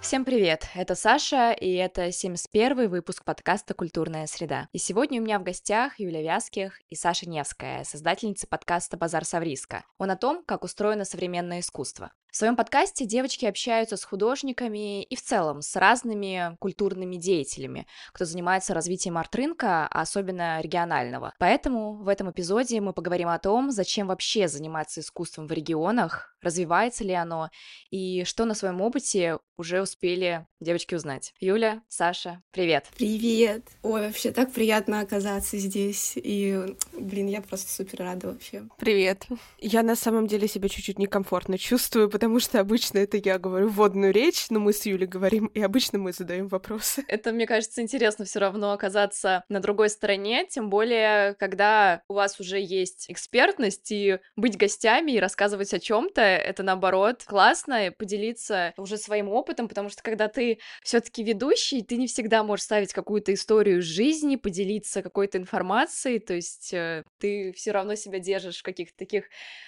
Всем привет! Это Саша, и это 71-й выпуск подкаста «Культурная среда». И сегодня у меня в гостях Юля Вязких и Саша Невская, создательница подкаста «Базар Савриска». Он о том, как устроено современное искусство. В своем подкасте девочки общаются с художниками и в целом с разными культурными деятелями, кто занимается развитием арт-рынка, а особенно регионального. Поэтому в этом эпизоде мы поговорим о том, зачем вообще заниматься искусством в регионах, развивается ли оно, и что на своем опыте уже успели девочки узнать. Юля, Саша, привет! Привет! Ой, вообще так приятно оказаться здесь, и, я просто супер рада вообще. Привет! Я на самом деле себя чуть-чуть некомфортно чувствую, потому что обычно это я говорю вводную речь, но мы с Юлей говорим, и обычно мы задаем вопросы. Это, мне кажется, интересно все равно оказаться на другой стороне, тем более, когда у вас уже есть экспертность, и быть гостями и рассказывать о чем-то, это наоборот классно, поделиться уже своим опытом, потому что когда ты все-таки ведущий, ты не всегда можешь ставить какую-то историю из жизни, поделиться какой-то информацией, то есть ты все равно себя держишь в каких-то таких,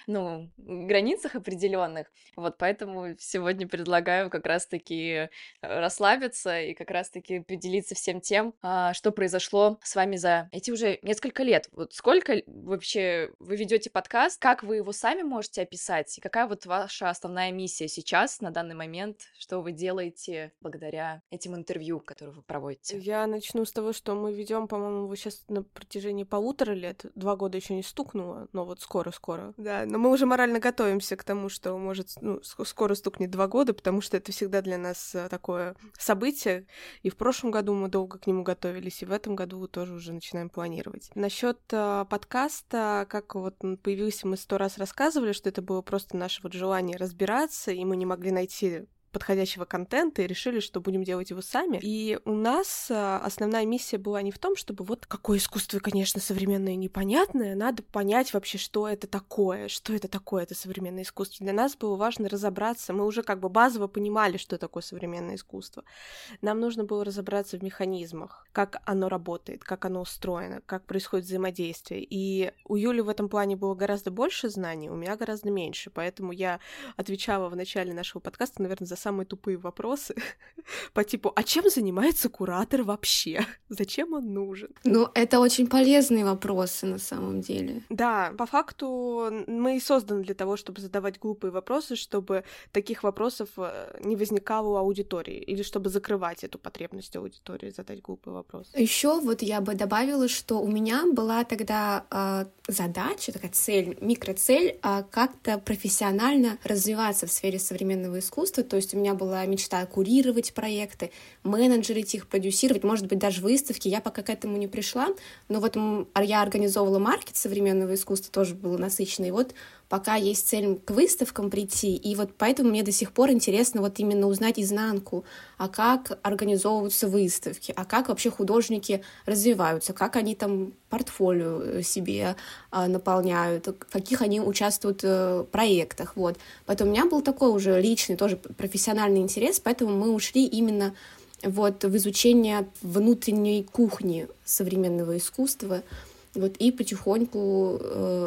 границах определенных. Вот поэтому сегодня предлагаю как раз-таки расслабиться и как раз-таки поделиться всем тем, что произошло с вами за эти уже несколько лет. Вот сколько вообще вы ведете подкаст, как вы его сами можете описать, и какая вот ваша основная миссия сейчас, на данный момент, что вы делаете благодаря этим интервью, которые вы проводите? Я начну с того, что мы ведем, по-моему, его сейчас на протяжении 1,5 лет. 2 года еще не стукнуло, но вот скоро-скоро. Да, но мы уже морально готовимся к тому, что может, скоро стукнет 2 года, потому что это всегда для нас такое событие. И в прошлом году мы долго к нему готовились, и в этом году тоже уже начинаем планировать. Насчет подкаста, как вот он появился, мы 100 раз рассказывали, что это было просто наше вот желание разбираться, и мы не могли найти подходящего контента и решили, что будем делать его сами. И у нас основная миссия была не в том, чтобы вот какое искусство, конечно, современное и непонятное, надо понять вообще, что это такое это современное искусство. Для нас было важно разобраться, мы уже как бы базово понимали, что такое современное искусство. Нам нужно было разобраться в механизмах, как оно работает, как оно устроено, как происходит взаимодействие. И у Юли в этом плане было гораздо больше знаний, у меня гораздо меньше, поэтому я отвечала в начале нашего подкаста, наверное, за самые тупые вопросы по типу, а чем занимается куратор вообще? Зачем он нужен? Это очень полезные вопросы на самом деле. Да, по факту мы и созданы для того, чтобы задавать глупые вопросы, чтобы таких вопросов не возникало у аудитории, или чтобы закрывать эту потребность аудитории, задать глупый вопрос. Еще вот я бы добавила, что у меня была тогда задача, такая цель, микроцель, как-то профессионально развиваться в сфере современного искусства, то есть у меня была мечта курировать проекты, менеджерить их, продюсировать, может быть, даже выставки. Я пока к этому не пришла, но вот я организовывала маркет современного искусства, тоже было насыщенно, и вот пока есть цель к выставкам прийти, и вот поэтому мне до сих пор интересно вот именно узнать изнанку, а как организовываются выставки, а как вообще художники развиваются, как они там портфолио себе наполняют, в каких они участвуют проектах, вот. Поэтому у меня был такой уже личный, тоже профессиональный интерес, поэтому мы ушли именно вот в изучение внутренней кухни современного искусства, вот, и потихоньку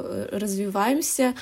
развиваемся.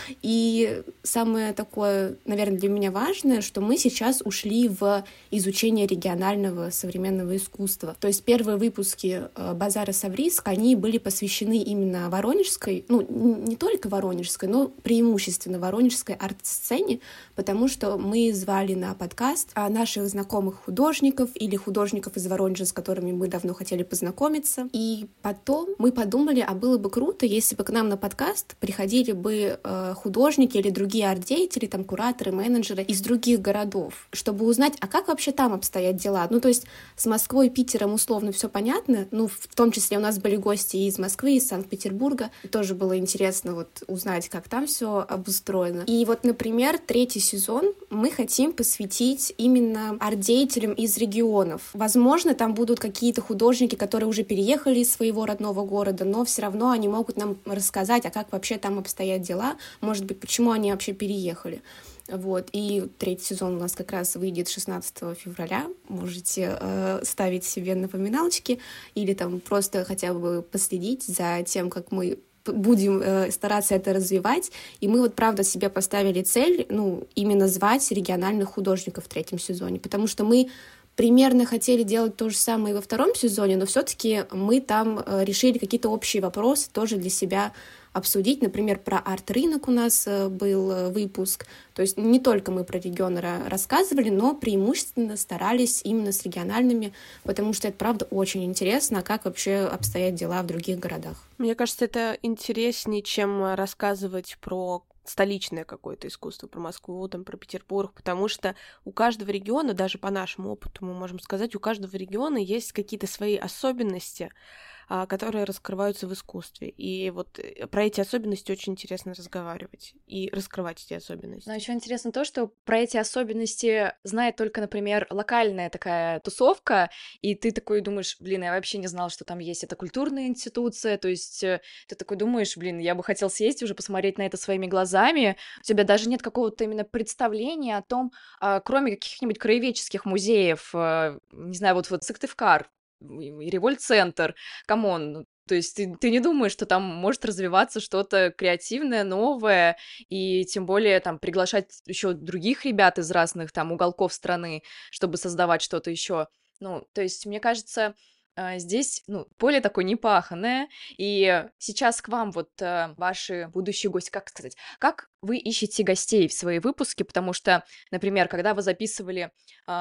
И самое такое, наверное, для меня важное, что мы сейчас ушли в изучение регионального современного искусства. То есть первые выпуски «Базара Савриск», они были посвящены именно воронежской, не только воронежской, но преимущественно воронежской арт-сцене, потому что мы звали на подкаст наших знакомых художников или художников из Воронежа, с которыми мы давно хотели познакомиться. И потом мы подумали, а было бы круто, если бы к нам на подкаст приходили бы художники или другие арт-деятели, там, кураторы, менеджеры из других городов, чтобы узнать, а как вообще там обстоят дела. То есть с Москвой и Питером условно все понятно, в том числе у нас были гости и из Москвы, и из Санкт-Петербурга, тоже было интересно вот узнать, как там все обустроено. И вот, например, 3-й сезон мы хотим посвятить именно арт-деятелям из регионов. Возможно, там будут какие-то художники, которые уже переехали из своего родного города, но все равно они могут нам рассказать, а как вообще там обстоят дела, может быть, почему они вообще переехали. Вот. И 3-й сезон у нас как раз выйдет 16 февраля. Можете ставить себе напоминалочки или там просто хотя бы последить за тем, как мы будем стараться это развивать. И мы вот, правда, себе поставили цель, именно звать региональных художников в 3-м сезоне, потому что мы примерно хотели делать то же самое и во 2-м сезоне, но все-таки мы там решили какие-то общие вопросы тоже для себя обсудить. Например, про арт-рынок у нас был выпуск. То есть не только мы про регионы рассказывали, но преимущественно старались именно с региональными, потому что это, правда, очень интересно, как вообще обстоят дела в других городах. Мне кажется, это интереснее, чем рассказывать про столичное какое-то искусство, про Москву, там, про Петербург, потому что у каждого региона, даже по нашему опыту мы можем сказать, у каждого региона есть какие-то свои особенности, которые раскрываются в искусстве. И вот про эти особенности очень интересно разговаривать и раскрывать эти особенности. Но еще интересно то, что про эти особенности знает только, например, локальная такая тусовка, и ты такой думаешь, я вообще не знал, что там есть эта культурная институция, то есть ты такой думаешь, я бы хотел съездить уже, посмотреть на это своими глазами, у тебя даже нет какого-то именно представления о том, кроме каких-нибудь краеведческих музеев, не знаю, вот Сыктывкар, и Револьт-центр, камон, то есть ты не думаешь, что там может развиваться что-то креативное, новое, и тем более там приглашать еще других ребят из разных там уголков страны, чтобы создавать что-то еще. То есть, мне кажется, здесь, поле такое непаханное, и сейчас к вам ваши будущие гости, как сказать, как вы ищете гостей в свои выпуски, потому что, например, когда вы записывали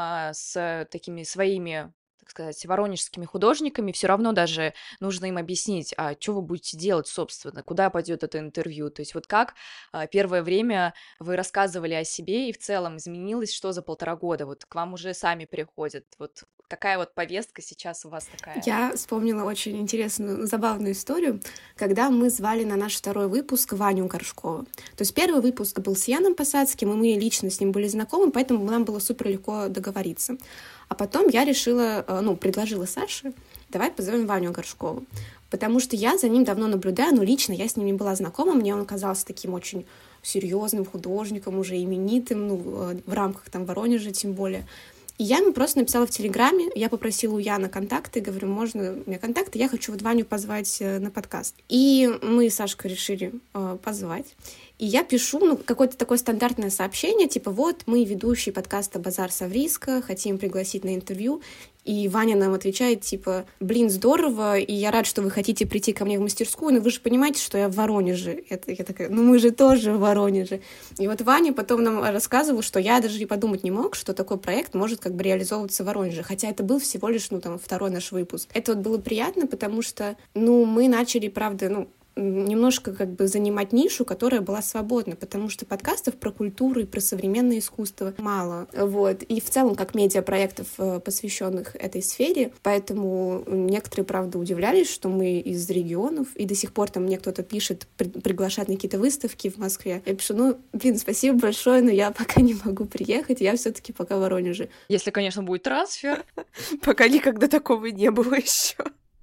с такими своими, так сказать, воронежскими художниками, все равно даже нужно им объяснить, что вы будете делать, собственно, куда пойдет это интервью. То есть как первое время вы рассказывали о себе, и в целом изменилось что за 1,5 года? К вам уже сами приходят. Какая повестка сейчас у вас такая? Я вспомнила очень интересную, забавную историю, когда мы звали на наш 2-й выпуск Ваню Горшкова. То есть 1-й выпуск был с Яном Посадским, и мы лично с ним были знакомы, поэтому нам было супер легко договориться. А потом я решила, предложила Саше, давай позовем Ваню Горшкова, потому что я за ним давно наблюдаю, но лично я с ним не была знакома, мне он казался таким очень серьезным художником, уже именитым, в рамках там Воронежа тем более. И я ему просто написала в Телеграме, я попросила у Яна контакты, говорю, можно у меня контакты, я хочу Ваню позвать на подкаст. И мы с Сашкой решили позвать. И я пишу, какое-то такое стандартное сообщение, типа, мы ведущие подкаста «Базар Савриска», хотим пригласить на интервью. И Ваня нам отвечает, типа, здорово, и я рад, что вы хотите прийти ко мне в мастерскую, но вы же понимаете, что я в Воронеже. Я такая, мы же тоже в Воронеже. И Ваня потом нам рассказывал, что я даже и подумать не мог, что такой проект может реализовываться в Воронеже, хотя это был всего лишь, 2-й наш выпуск. Это было приятно, потому что, мы начали, правда, немножко занимать нишу, которая была свободна, потому что подкастов про культуру и про современное искусство мало. И в целом, как медиапроектов, посвященных этой сфере, поэтому некоторые, правда, удивлялись, что мы из регионов, и до сих пор там мне кто-то пишет, приглашать на какие-то выставки в Москве. Я пишу, спасибо большое, но я пока не могу приехать, я все-таки пока в Воронеже. Если, конечно, будет трансфер. Пока никогда такого не было еще.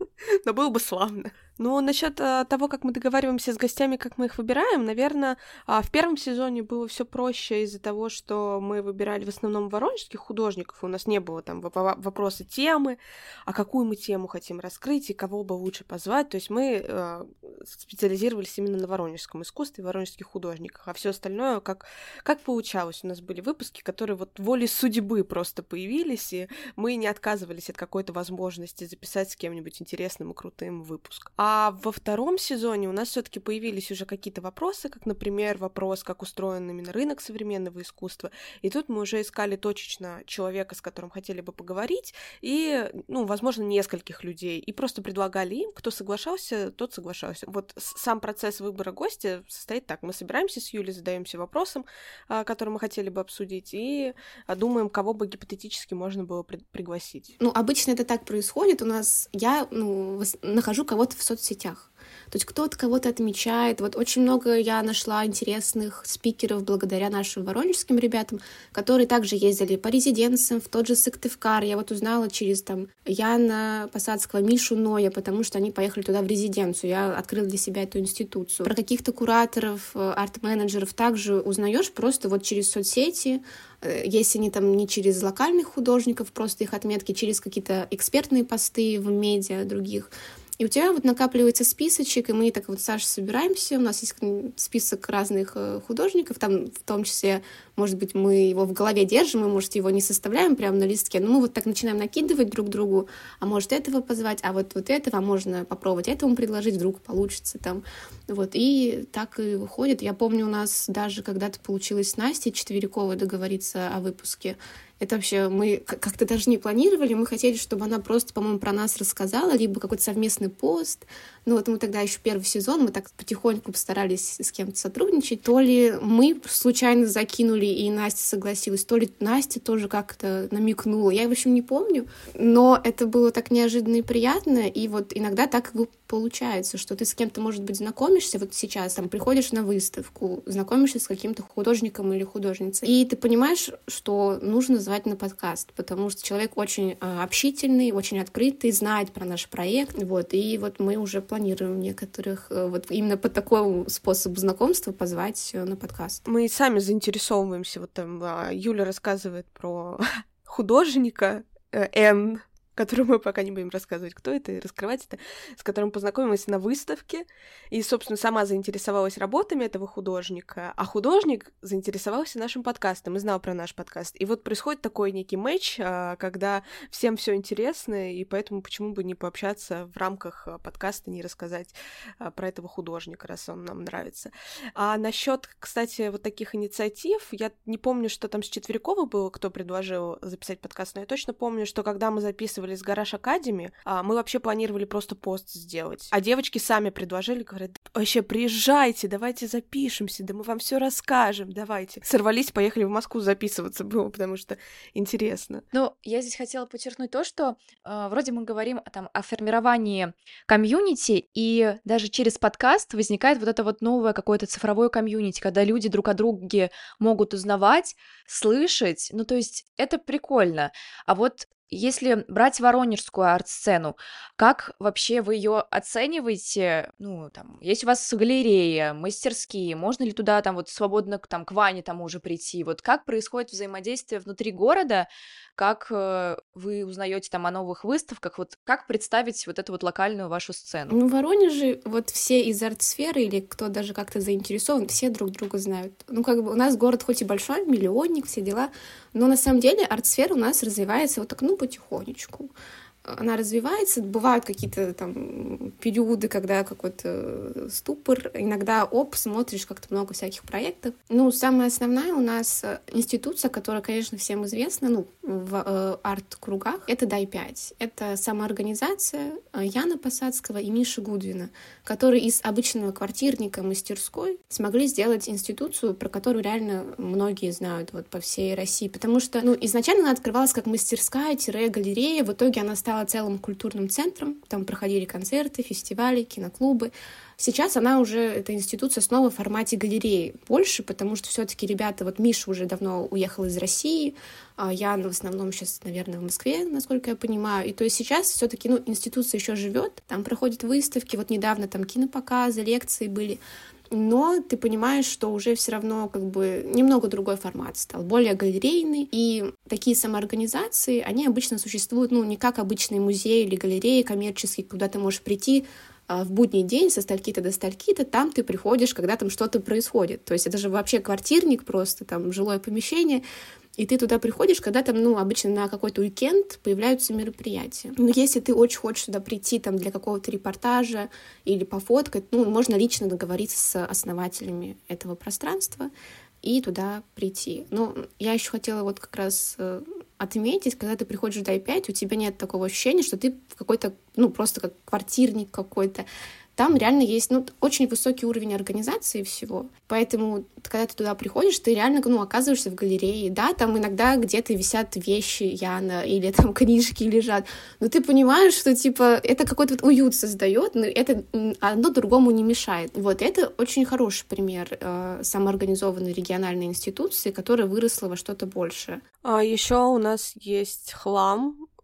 Но было бы славно. Насчет того, как мы договариваемся с гостями, как мы их выбираем, наверное, в 1-м сезоне было все проще из-за того, что мы выбирали в основном воронежских художников, у нас не было там вопроса темы, а какую мы тему хотим раскрыть и кого бы лучше позвать, то есть мы специализировались именно на воронежском искусстве, воронежских художниках, а все остальное как получалось. У нас были выпуски, которые волей судьбы просто появились, и мы не отказывались от какой-то возможности записать с кем-нибудь интересным и крутым выпуск. А во 2-м сезоне у нас все-таки появились уже какие-то вопросы, как, например, вопрос, как устроен именно рынок современного искусства. И тут мы уже искали точечно человека, с которым хотели бы поговорить, и, возможно, нескольких людей. И просто предлагали им, кто соглашался, тот соглашался. Сам процесс выбора гостя состоит так. Мы собираемся с Юлей, задаемся вопросом, который мы хотели бы обсудить, и думаем, кого бы гипотетически можно было пригласить. Обычно это так происходит. У нас я нахожу кого-то в соцсетях. То есть кто-то кого-то отмечает. Очень много я нашла интересных спикеров благодаря нашим воронежским ребятам, которые также ездили по резиденциям, в тот же Сыктывкар. Я узнала через Яна Посадского, Мишу Ноя, потому что они поехали туда в резиденцию. Я открыла для себя эту институцию. Про каких-то кураторов, арт-менеджеров также узнаешь просто через соцсети, если они не через локальных художников, просто их отметки, через какие-то экспертные посты в медиа других. И у тебя вот накапливается списочек, и мы так вот с Сашей собираемся, у нас есть список разных художников, там в том числе, может быть, мы его в голове держим, мы, может, его не составляем прямо на листке, но мы вот так начинаем накидывать друг другу, а может этого позвать, а вот этого, а можно попробовать этому предложить, вдруг получится там. Вот, и так и выходит. Я помню, у нас даже когда-то получилось с Настей Четвериковой договориться о выпуске. Это вообще мы как-то даже не планировали, мы хотели, чтобы она просто, по-моему, про нас рассказала, либо какой-то совместный пост. Ну вот мы тогда еще первый сезон, мы так потихоньку постарались с кем-то сотрудничать. То ли мы случайно закинули, и Настя согласилась, то ли Настя тоже как-то намекнула. Я, в общем, не помню, но это было так неожиданно и приятно, и вот иногда так и получается, что ты с кем-то, может быть, знакомишься, вот сейчас там приходишь на выставку, знакомишься с каким-то художником или художницей, и ты понимаешь, что нужно звать на подкаст, потому что человек очень общительный, очень открытый, знает про наш проект, вот, и вот мы уже планируем некоторых вот именно по такому способу знакомства позвать на подкаст. Мы сами заинтересовываемся, вот там Юля рассказывает про художника Н, которую мы пока не будем рассказывать, кто это, и раскрывать это, с которым познакомилась на выставке, и, собственно, сама заинтересовалась работами этого художника, а художник заинтересовался нашим подкастом и знал про наш подкаст. И вот происходит такой некий матч, когда всем все интересно, и поэтому почему бы не пообщаться в рамках подкаста, не рассказать про этого художника, раз он нам нравится. А насчет, кстати, вот таких инициатив, я не помню, что там с Четвериковой было, кто предложил записать подкаст, но я точно помню, что когда мы записывали с Гараж Академи, мы вообще планировали просто пост сделать. А девочки сами предложили, говорят, вообще приезжайте, давайте запишемся, да мы вам все расскажем, давайте. Сорвались, поехали в Москву записываться было, потому что интересно. Ну, я здесь хотела подчеркнуть то, что вроде мы говорим там о формировании комьюнити, и даже через подкаст возникает вот это вот новое какое-то цифровое комьюнити, когда люди друг о друге могут узнавать, слышать, ну, то есть это прикольно. А вот если брать воронежскую арт-сцену, как вообще вы ее оцениваете? Ну, там, есть у вас галерея, мастерские, можно ли туда там вот свободно там, к Ване тому же прийти? Вот как происходит взаимодействие внутри города? Как вы узнаете там о новых выставках? Вот как представить вот эту вот локальную вашу сцену? Ну, в Воронеже вот все из арт-сферы или кто даже как-то заинтересован, все друг друга знают. Ну, как бы у нас город хоть и большой, миллионник, все дела, но на самом деле арт-сфера у нас развивается вот так, ну, потихонечку. Она развивается, бывают какие-то там периоды, когда какой-то ступор, иногда смотришь как-то много всяких проектов. Ну, самая основная у нас институция, которая, конечно, всем известна, ну, в арт-кругах, это Дай-5. Это самоорганизация Яна Посадского и Миши Гудвина, которые из обычного квартирника мастерской смогли сделать институцию, про которую реально многие знают вот по всей России, потому что, ну, изначально она открывалась как мастерская-галерея, в итоге она стала целым культурным центром, там проходили концерты, фестивали, киноклубы. Сейчас она уже, эта институция, снова в формате галереи больше, потому что все-таки ребята, вот Миша уже давно уехал из России, а Ян в основном сейчас, наверное, в Москве, насколько я понимаю, и то есть сейчас все-таки, ну, институция еще живет, там проходят выставки, вот недавно там кинопоказы, лекции были, но ты понимаешь, что уже все равно как бы немного другой формат стал, более галерейный, и такие самоорганизации, они обычно существуют, ну, не как обычные музеи или галереи коммерческие, куда ты можешь прийти в будний день со стальки-то до стальки-то, там ты приходишь, когда там что-то происходит, то есть это же вообще квартирник просто, там жилое помещение, и ты туда приходишь, когда там, ну, обычно на какой-то уикенд появляются мероприятия. Но если ты очень хочешь сюда прийти там для какого-то репортажа или пофоткать, ну, можно лично договориться с основателями этого пространства и туда прийти. Но я еще хотела вот как раз отметить, когда ты приходишь в Дай-5, у тебя нет такого ощущения, что ты в какой-то, ну, просто как квартирник какой-то. Там реально есть, ну, очень высокий уровень организации всего. Поэтому, когда ты туда приходишь, ты реально, ну, оказываешься в галерее. Да, там иногда где-то висят вещи Яна или там книжки лежат. Но ты понимаешь, что, типа, это какой-то вот уют создает, но это одно другому не мешает. Вот, это очень хороший пример самоорганизованной региональной институции, которая выросла во что-то большее. А еще у нас есть хлам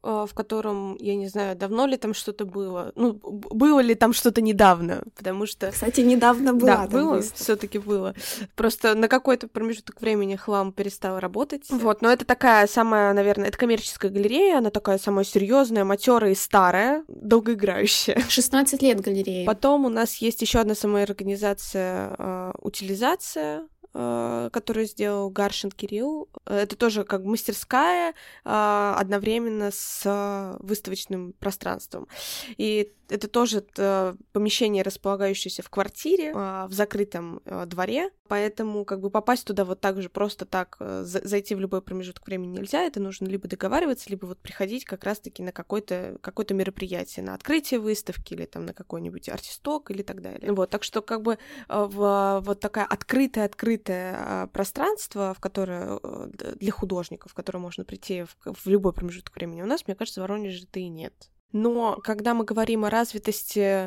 в котором, я не знаю, давно ли там что-то было, ну, было ли там что-то недавно, потому что... Кстати, недавно была. Да, было, все-таки было. Просто на какой-то промежуток времени хлам перестал работать. Вот, но это такая самая, наверное, это коммерческая галерея, она такая самая серьезная, матерая и старая, долгоиграющая. 16 лет галереи. Потом у нас есть еще одна самоорганизация «Утилизация», которую сделал Гаршин Кирилл. Это тоже как мастерская одновременно с выставочным пространством. И это тоже помещение, располагающееся в квартире, в закрытом дворе, поэтому как бы попасть туда вот так же просто так, зайти в любой промежуток времени нельзя, это нужно либо договариваться, либо вот приходить как раз-таки на какое-то мероприятие, на открытие выставки или там на какой-нибудь артисток или так далее. Вот, так что как бы вот такая открытое пространство, в которое для художников, в которое можно прийти в любой промежуток времени, у нас, мне кажется, в Воронеже-то и нет. Но когда мы говорим о развитости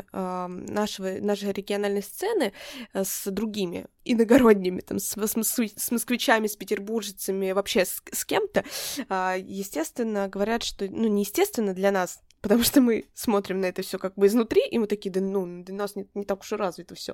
нашей региональной сцены с другими иногородними, там, с москвичами, с петербуржцами, вообще с кем-то, естественно, говорят, что, ну, не естественно для нас, потому что мы смотрим на это все как бы изнутри, и мы такие, да у нас не так уж и развито все.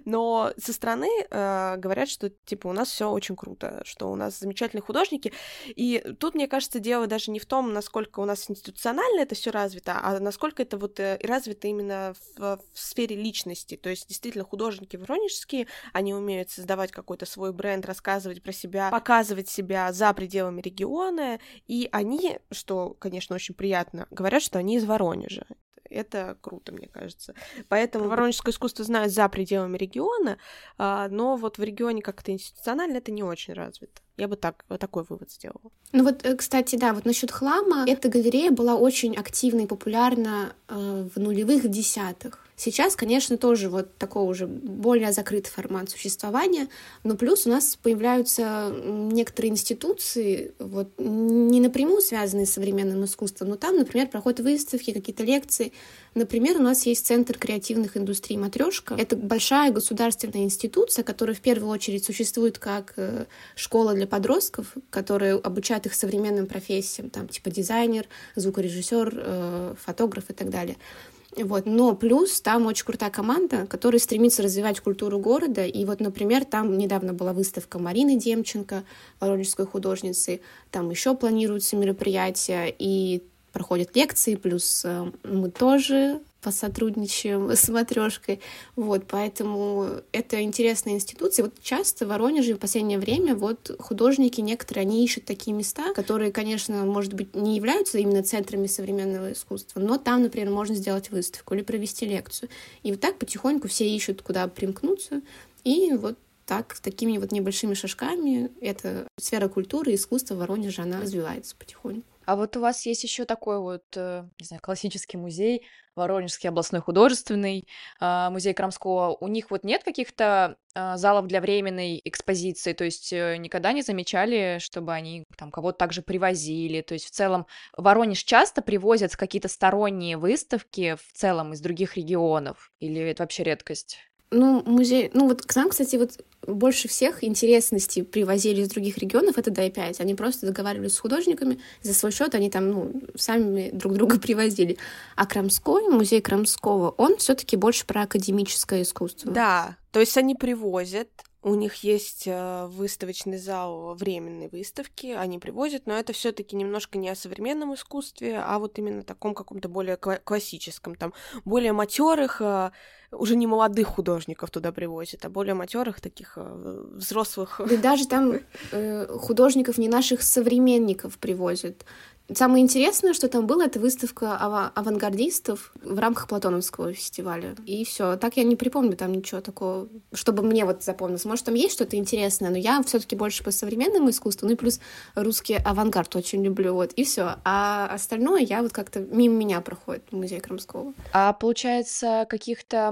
Но со стороны говорят, что, типа, у нас все очень круто, что у нас замечательные художники, и тут, мне кажется, дело даже не в том, насколько у нас институционально это все развито, а насколько это вот развито именно в сфере личности, то есть, действительно, художники воронежские, они умеют создавать какой-то свой бренд, рассказывать про себя, показывать себя за пределами региона, и они, что, конечно, очень приятно, говорят, что они из Воронежа. Это круто, мне кажется. Поэтому воронежское искусство знают за пределами региона, но вот в регионе как-то институционально это не очень развито. Я бы такой вывод сделала. Ну вот, кстати, да, вот насчет хлама, эта галерея была очень активна и популярна в нулевых, в десятых. Сейчас, конечно, тоже вот такой уже более закрытый формат существования, но плюс у нас появляются некоторые институции, вот, не напрямую связанные с современным искусством, но там, например, проходят выставки, какие-то лекции. Например, у нас есть Центр креативных индустрий «Матрешка». Это большая государственная институция, которая в первую очередь существует как школа для подростков, которые обучают их современным профессиям, там, типа дизайнер, звукорежиссер, фотограф и так далее. Вот. Но плюс там очень крутая команда, которая стремится развивать культуру города. И вот, например, там недавно была выставка Марины Демченко, воронежской художницы. Там еще планируются мероприятия и проходят лекции. Плюс мы тоже посотрудничаем с «Матрешкой». Вот, поэтому это интересная институция. Вот часто в Воронеже в последнее время вот художники некоторые, они ищут такие места, которые, конечно, может быть, не являются именно центрами современного искусства, но там, например, можно сделать выставку или провести лекцию. И вот так потихоньку все ищут, куда примкнуться, и вот так, с такими вот небольшими шажками эта сфера культуры и искусства в Воронеже, она развивается потихоньку. А вот у вас есть еще такой вот, не знаю, классический музей, Воронежский областной художественный, музей Крамского. У них вот нет каких-то залов для временной экспозиции? То есть никогда не замечали, чтобы они там кого-то также привозили? То есть в целом в Воронеж часто привозят какие-то сторонние выставки в целом из других регионов? Или это вообще редкость? Ну, музей... Ну, вот к нам, кстати, вот больше всех интересностей привозили из других регионов, это Дай-5. Они просто договаривались с художниками, за свой счет они там, ну, сами друг друга привозили. А Крамской, музей Крамского, он все-таки больше про академическое искусство. Да, то есть они привозят, у них есть выставочный зал временной выставки, они привозят, но это все-таки немножко не о современном искусстве, а вот именно таком каком-то более классическом, там, более матерых, уже не молодых художников туда привозят, а более матерых таких взрослых. Да даже там художников не наших современников привозят. Самое интересное, что там было, это выставка авангардистов в рамках Платоновского фестиваля. И все. Так я не припомню там ничего такого, чтобы мне вот запомнилось. Может, там есть что-то интересное, но я все-таки больше по современному искусству, ну и плюс русский авангард очень люблю, вот, и все. А остальное я вот как-то мимо меня проходит в музей Крамского. А получается, каких-то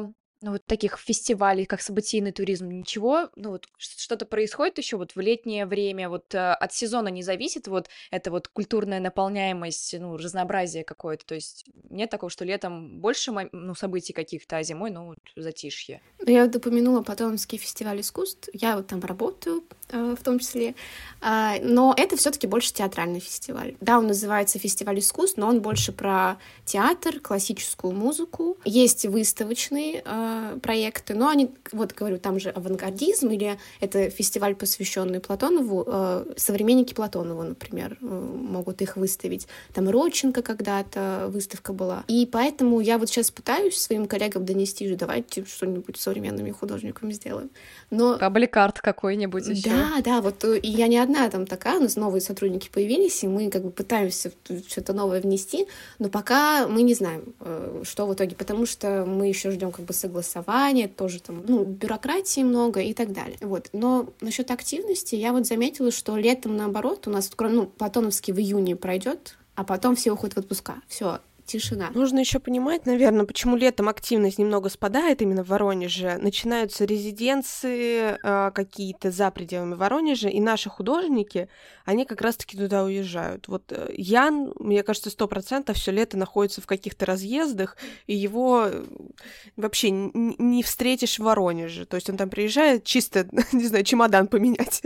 ну, вот таких фестивалей, как событийный туризм, ничего, ну, вот что-то происходит еще вот в летнее время, вот от сезона не зависит вот это вот культурная наполняемость, ну, разнообразие какое-то, то есть нет такого, что летом больше, ну, событий каких-то, а зимой, ну, вот затишье. Я вот упомянула Платоновский фестиваль искусств, я вот там работаю в том числе, но это все-таки больше театральный фестиваль. Да, он называется фестиваль искусств, но он больше про театр, классическую музыку. Есть выставочные проекты, но они, вот говорю, там же авангардизм, или это фестиваль, посвященный Платонову, современники Платонова, например, могут их выставить. Там Родченко когда-то выставка была. И поэтому я вот сейчас пытаюсь своим коллегам донести, что давайте что-нибудь с современными художниками сделаем. Но... Паблик-арт какой-нибудь еще. Да, вот и я не одна там такая, у нас новые сотрудники появились, и мы как бы пытаемся что-то новое внести, но пока мы не знаем, что в итоге, потому что мы еще ждем как бы согласования, тоже там, ну, бюрократии много и так далее. Вот. Но насчет активности я вот заметила, что летом, наоборот, у нас, ну, Платоновский в июне пройдет, а потом все уходят в отпуска. Все, тишина. Нужно еще понимать, наверное, почему летом активность немного спадает именно в Воронеже. Начинаются резиденции какие-то за пределами Воронежа, и наши художники, они как раз-таки туда уезжают. Вот Ян, мне кажется, 100% все лето находится в каких-то разъездах, и его вообще не встретишь в Воронеже. То есть он там приезжает чисто, не знаю, чемодан поменять.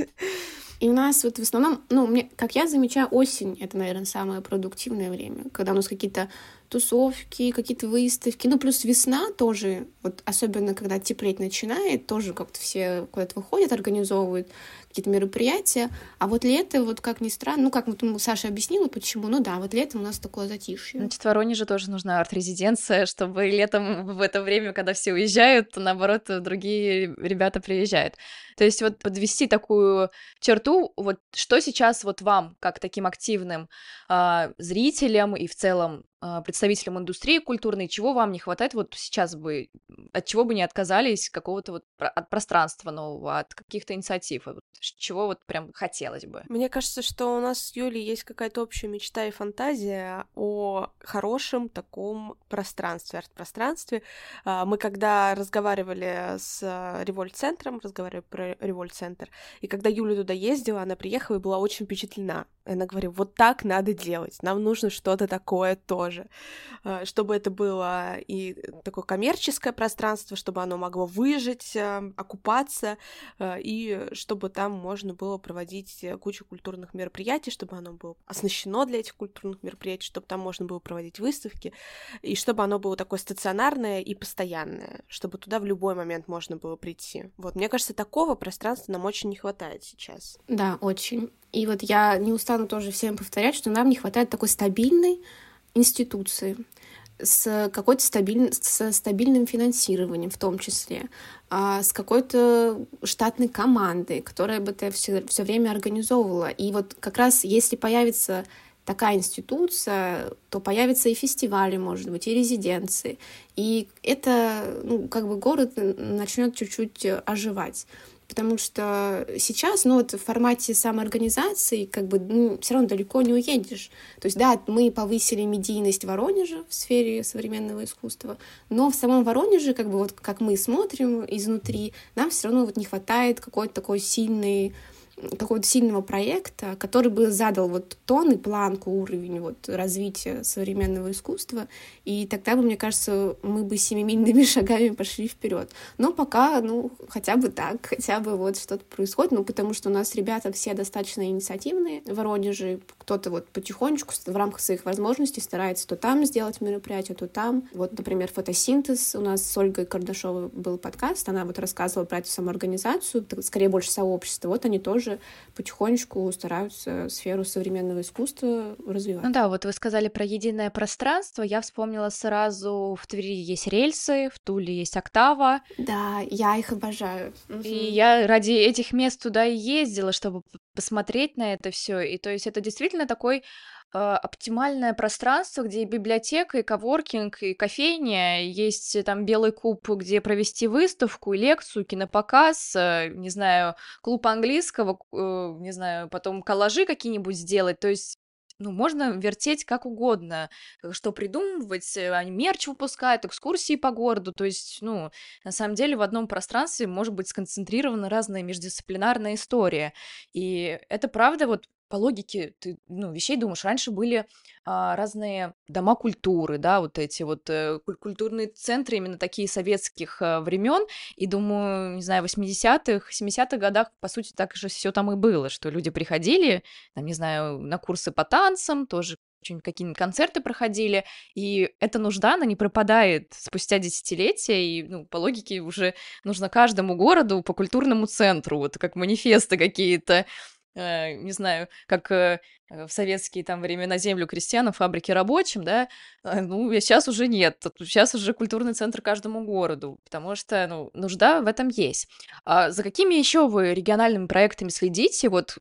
И у нас вот в основном, ну, как я замечаю, осень — это, наверное, самое продуктивное время, когда у нас какие-то тусовки, какие-то выставки, ну, плюс весна тоже, вот особенно когда теплеть начинает, тоже как-то все куда-то выходят, организовывают какие-то мероприятия, а вот лето, вот как ни странно, ну, как вот Саша объяснила, почему, ну да, вот летом у нас такое затишье. Значит, в Воронеже тоже нужна арт-резиденция, чтобы летом в это время, когда все уезжают, то, наоборот, другие ребята приезжают. То есть вот подвести такую черту, вот что сейчас вот вам, как таким активным зрителям и в целом представителям индустрии культурной, чего вам не хватает вот сейчас бы, от чего бы не отказались, какого-то вот от пространства нового, от каких-то инициатив, вот, чего вот прям хотелось бы? Мне кажется, что у нас с Юлей есть какая-то общая мечта и фантазия о хорошем таком пространстве, арт-пространстве. Мы когда разговаривали с Револьт-центром, разговаривали про Револьт-центр, и когда Юля туда ездила, она приехала и была очень впечатлена. Она говорит, вот так надо делать, нам нужно что-то такое тоже, чтобы это было и такое коммерческое пространство, чтобы оно могло выжить, окупаться, и чтобы там можно было проводить кучу культурных мероприятий, чтобы оно было оснащено для этих культурных мероприятий, чтобы там можно было проводить выставки, и чтобы оно было такое стационарное и постоянное, чтобы туда в любой момент можно было прийти. Вот, мне кажется, такого пространства нам очень не хватает сейчас. Да, очень. И вот я не устану тоже всем повторять, что нам не хватает такой стабильной институции с какой-то со стабильным финансированием в том числе, с какой-то штатной командой, которая бы это все время организовывала. И вот как раз если появится такая институция, то появятся и фестивали, может быть, и резиденции. И это, ну, как бы город начнет чуть-чуть оживать. Потому что сейчас, ну, вот в формате самоорганизации, как бы, ну, все равно далеко не уедешь. То есть, да, мы повысили медийность Воронежа в сфере современного искусства, но в самом Воронеже, как бы, вот как мы смотрим изнутри, нам все равно вот не хватает какой-то такой какого-то сильного проекта, который бы задал вот тон и планку, уровень вот развития современного искусства, и тогда бы, мне кажется, мы бы семимильными шагами пошли вперед. Но пока, ну, хотя бы так, хотя бы вот что-то происходит, ну, потому что у нас ребята все достаточно инициативные в Воронеже, кто-то вот потихонечку в рамках своих возможностей старается то там сделать мероприятие, то там. Вот, например, «Фотосинтез», у нас с Ольгой Кардашовой был подкаст, она вот рассказывала про эту самоорганизацию, скорее больше сообщество, вот они тоже потихонечку стараются сферу современного искусства развивать. Ну да, вот вы сказали про единое пространство, я вспомнила сразу, в Твери есть рельсы, в Туле есть Октава. Да, я их обожаю. И я ради этих мест туда и ездила, чтобы посмотреть на это все. И то есть это действительно такой оптимальное пространство, где и библиотека, и коворкинг, и кофейня, есть там белый куб, где провести выставку, и лекцию, кинопоказ, не знаю, клуб английского, не знаю, потом коллажи какие-нибудь сделать, то есть ну, можно вертеть как угодно, что придумывать, они мерч выпускают, экскурсии по городу, то есть, ну, на самом деле в одном пространстве может быть сконцентрирована разная междисциплинарная история, и это правда, вот по логике ты, ну, вещей думаешь, раньше были разные дома культуры, да, вот эти вот культурные центры именно такие советских времен, и думаю, не знаю, в 80-х, 70-х годах, по сути, так же все там и было, что люди приходили, там, не знаю, на курсы по танцам, тоже что-нибудь, какие-нибудь концерты проходили, и эта нужда, она не пропадает спустя десятилетия, и, ну, по логике уже нужно каждому городу по культурному центру, вот как манифесты какие-то, не знаю, как в советские там времена землю крестьянам, фабрики рабочим, да, ну, сейчас уже нет, сейчас уже культурный центр каждому городу, потому что, ну, нужда в этом есть. А за какими еще вы региональными проектами следите? Вот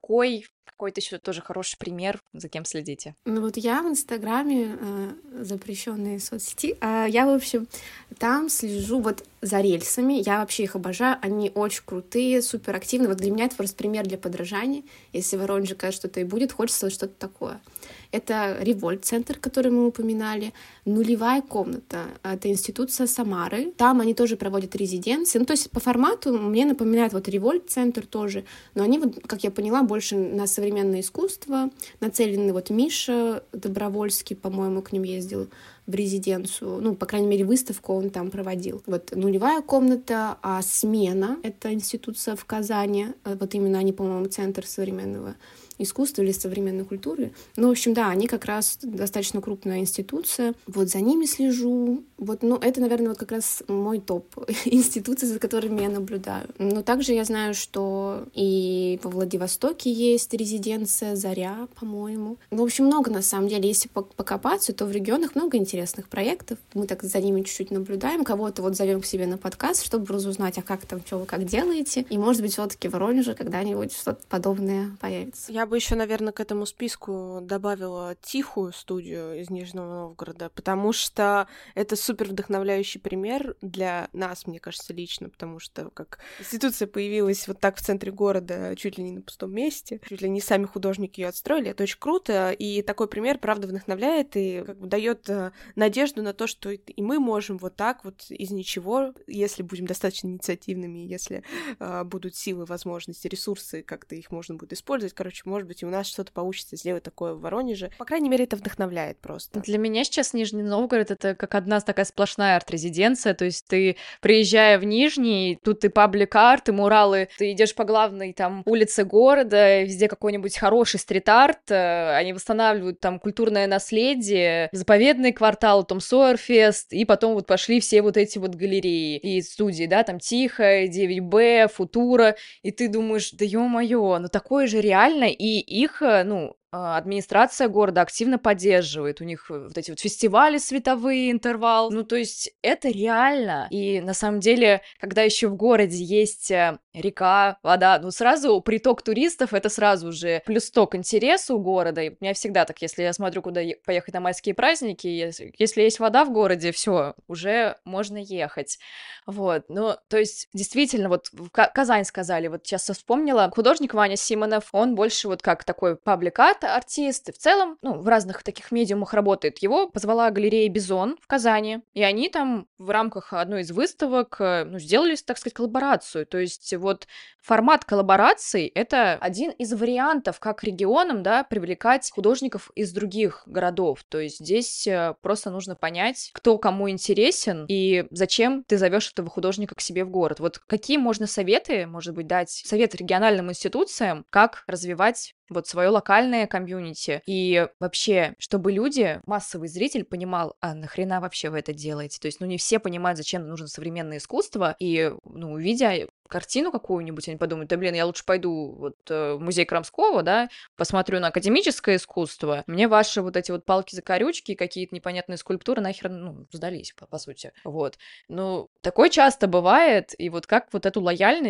какой-то еще тоже хороший пример, за кем следите? Ну вот я в Инстаграме, запрещенные соцсети, я, в общем, там слежу вот за рельсами, я вообще их обожаю, они очень крутые, супер активные, вот для меня это просто пример для подражания, если в Воронеже, конечно, что-то и будет, хочется вот что-то такое. Это Револьт-центр, который мы упоминали, нулевая комната, это институция Самары, там они тоже проводят резиденции, ну то есть по формату мне напоминает вот Револьт-центр тоже, но они, вот, как я поняла, больше на современное искусство нацелены. Вот Миша Добровольский, по-моему, к ним ездил в резиденцию, ну, по крайней мере, выставку он там проводил. Вот нулевая комната, а смена — это институция в Казани, вот именно они, по-моему, центр современного искусства или современной культуры. Ну, в общем, да, они как раз достаточно крупная институция. Вот за ними слежу. Вот, ну, это, наверное, вот как раз мой топ институций, за которыми я наблюдаю. Но также я знаю, что и во Владивостоке есть резиденция «Заря», по-моему. Ну, в общем, много, на самом деле. Если покопаться, то в регионах много интересных проектов. Мы так за ними чуть-чуть наблюдаем. Кого-то вот зовем к себе на подкаст, чтобы разузнать, а как там, что вы как делаете. И, может быть, все-таки в Воронеже когда-нибудь что-то подобное появится. Я бы еще, наверное, к этому списку добавила тихую студию из Нижнего Новгорода, потому что это супер вдохновляющий пример для нас, мне кажется, лично, потому что как институция появилась вот так в центре города, чуть ли не на пустом месте, чуть ли не сами художники ее отстроили, это очень круто, и такой пример, правда, вдохновляет и как бы дает надежду на то, что и мы можем вот так вот из ничего, если будем достаточно инициативными, если будут силы, возможности, ресурсы, как-то их можно будет использовать, короче, может быть, и у нас что-то получится сделать такое в Воронеже. По крайней мере, это вдохновляет просто. Для меня сейчас Нижний Новгород — это как одна такая сплошная арт-резиденция, то есть ты, приезжая в Нижний, тут и паблик-арт, и муралы, ты идешь по главной там улице города, везде какой-нибудь хороший стрит-арт, они восстанавливают там культурное наследие, заповедный квартал, Том Сойер-фест, и потом вот пошли все вот эти вот галереи и студии, да, там Тихо, 9Б, Футура, и ты думаешь, да ё-моё, ну такое же реально, и их, ну, администрация города активно поддерживает. У них вот эти вот фестивали световые, интервал. Ну, то есть это реально. И на самом деле, когда еще в городе есть река, вода, ну, сразу приток туристов — это сразу же плюс 100 к интересу города. И у меня всегда так, если я смотрю, куда поехать на майские праздники, если есть вода в городе, все, уже можно ехать. Вот, ну, то есть, действительно, вот Казань сказали, вот сейчас вспомнила, художник Ваня Симонов, он больше вот как такой паблик-арт артист, и в целом, ну, в разных таких медиумах работает. Его позвала галерея «Бизон» в Казани, и они там в рамках одной из выставок, ну, сделали, так сказать, коллаборацию, то есть вот формат коллабораций — это один из вариантов, как регионам, да, привлекать художников из других городов, то есть здесь просто нужно понять, кто кому интересен и зачем ты зовешь этого художника к себе в город. Вот какие можно советы, может быть, дать совет региональным институциям, как развивать вот свое локальное комьюнити, и вообще, чтобы люди, массовый зритель понимал, а нахрена вообще вы это делаете? То есть, ну, не все понимают, зачем нужно современное искусство, и, ну, видя картину какую-нибудь, они подумают, да, блин, я лучше пойду вот в музей Крамского, да, посмотрю на академическое искусство, мне ваши вот эти вот палки-закорючки, какие-то непонятные скульптуры нахер, ну, сдались, по сути, вот. Ну, такое часто бывает, и вот как вот эту лояльность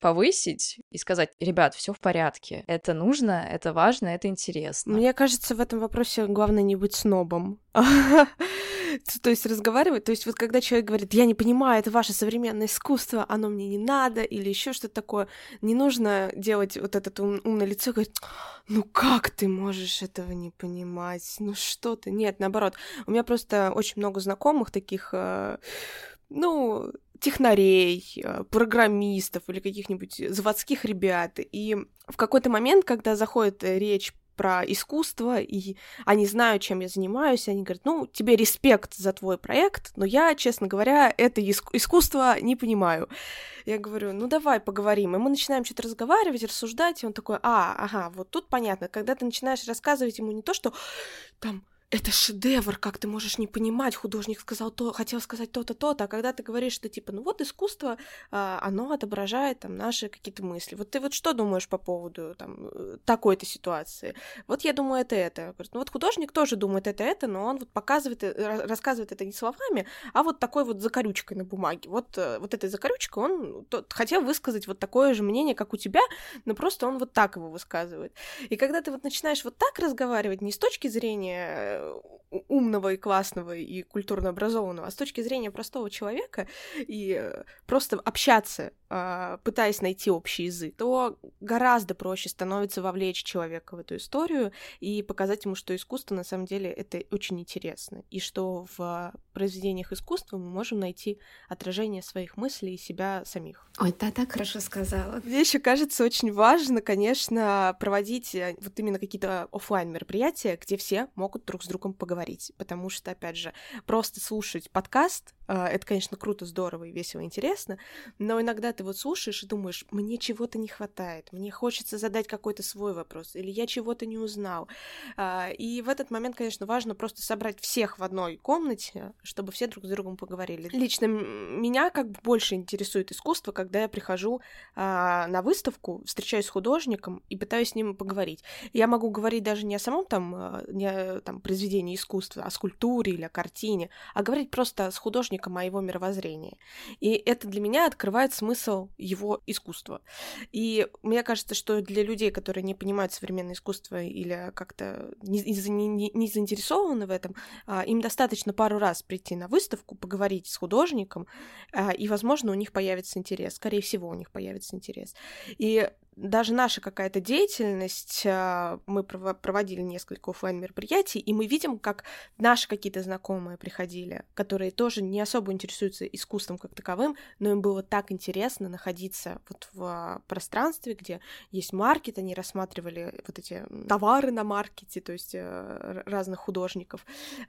повысить и сказать: ребят, все в порядке, это нужно, это важно, это интересно. Мне кажется, в этом вопросе главное не быть снобом. То есть разговаривать, то есть вот когда человек говорит: я не понимаю, это ваше современное искусство, оно мне не надо, или еще что-то такое, не нужно делать вот это умное лицо и говорить: ну как ты можешь этого не понимать, ну что ты, нет, наоборот, у меня просто очень много знакомых таких, технарей, программистов или каких-нибудь заводских ребят, и в какой-то момент, когда заходит речь про искусство, и они знают, чем я занимаюсь, и они говорят: ну, тебе респект за твой проект, но я, честно говоря, это искусство не понимаю. Я говорю: ну, давай поговорим. И мы начинаем что-то разговаривать, рассуждать, и он такой: ага, вот тут понятно. Когда ты начинаешь рассказывать ему не то, что там это шедевр, как ты можешь не понимать, художник хотел сказать то-то, то-то, а когда ты говоришь, что типа, ну вот искусство, оно отображает там наши какие-то мысли. Вот ты вот что думаешь по поводу там такой-то ситуации? Вот я думаю, это. Ну вот художник тоже думает это, но он вот рассказывает это не словами, а вот такой вот закорючкой на бумаге. Вот этой закорючкой он хотел высказать вот такое же мнение, как у тебя, но просто он вот так его высказывает. И когда ты вот начинаешь вот так разговаривать, не с точки зрения умного и классного и культурно образованного, а с точки зрения простого человека и просто общаться, пытаясь найти общий язык, то гораздо проще становится вовлечь человека в эту историю и показать ему, что искусство на самом деле это очень интересно, и что в произведениях искусства мы можем найти отражение своих мыслей и себя самих. Ой, ты так хорошо сказала. Мне еще кажется очень важно, конечно, проводить вот именно какие-то офлайн мероприятия, где все могут друг с другом поговорить, потому что, опять же, просто слушать подкаст — это, конечно, круто, здорово и весело, интересно, но иногда ты вот слушаешь и думаешь: мне чего-то не хватает, мне хочется задать какой-то свой вопрос, или я чего-то не узнал. И в этот момент, конечно, важно просто собрать всех в одной комнате, чтобы все друг с другом поговорили. Лично меня как бы больше интересует искусство, когда я прихожу на выставку, встречаюсь с художником и пытаюсь с ним поговорить. Я могу говорить даже не о самом там произведении искусства, о скульптуре или о картине, а говорить просто с художником о его мировоззрении. И это для меня открывает смысл его искусства. И мне кажется, что для людей, которые не понимают современное искусство или как-то не заинтересованы в этом, им достаточно пару раз прийти на выставку, поговорить с художником, и, возможно, у них появится интерес. Скорее всего, у них появится интерес. И даже наша какая-то деятельность, мы проводили несколько офлайн-мероприятий, и мы видим, как наши какие-то знакомые приходили, которые тоже не особо интересуются искусством как таковым, но им было так интересно находиться вот в пространстве, где есть маркет, они рассматривали вот эти товары на маркете, то есть разных художников,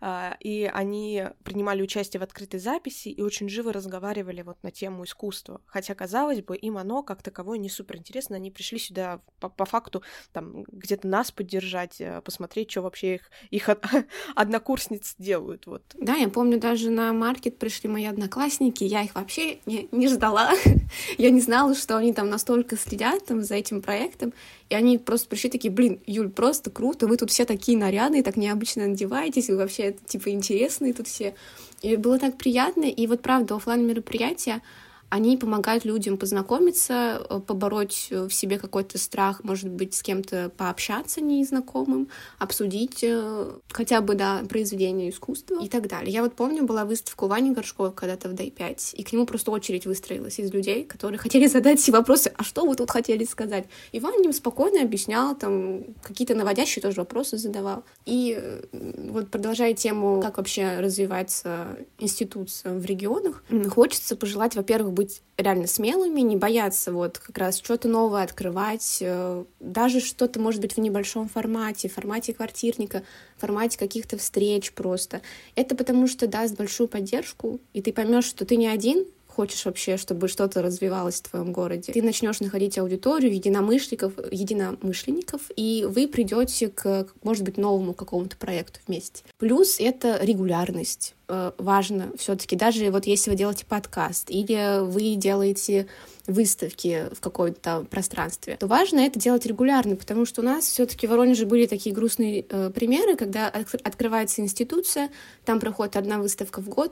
и они принимали участие в открытой записи и очень живо разговаривали вот на тему искусства. Хотя, казалось бы, им оно как таковое не суперинтересно, они пришли сюда по факту там где-то нас поддержать, посмотреть, что вообще их однокурсниц делают. Вот. Да, я помню, даже на маркет пришли мои одноклассники, я их вообще не ждала. Я не знала, что они там настолько следят там за этим проектом, и они просто пришли такие: блин, Юль, просто круто, вы тут все такие нарядные, так необычно надеваетесь, вы вообще, типа, интересные тут все. И было так приятно, и вот правда, офлайн мероприятия, они помогают людям познакомиться, побороть в себе какой-то страх, может быть, с кем-то пообщаться незнакомым, обсудить хотя бы, да, произведение искусства и так далее. Я вот помню, была выставка у Вани Горшкова когда-то в Дай-5, и к нему просто очередь выстроилась из людей, которые хотели задать все вопросы: а что вы тут хотели сказать? И Ваня им спокойно объяснял, там, какие-то наводящие тоже вопросы задавал. И вот, продолжая тему, как вообще развивается институт в регионах, хочется пожелать, во-первых, быть реально смелыми, не бояться вот как раз что-то новое открывать, даже что-то, может быть, в небольшом формате, в формате квартирника, в формате каких-то встреч просто. Это потому что даст большую поддержку, и ты поймешь, что ты не один хочешь вообще, чтобы что-то развивалось в твоем городе. Ты начнешь находить аудиторию единомышленников, и вы придете к, может быть, новому какому-то проекту вместе. Плюс это регулярность. Важно все-таки, даже вот если вы делаете подкаст или вы делаете выставки в каком-то пространстве, то важно это делать регулярно, потому что у нас все-таки в Воронеже были такие грустные примеры, когда открывается институция, там проходит одна выставка в год,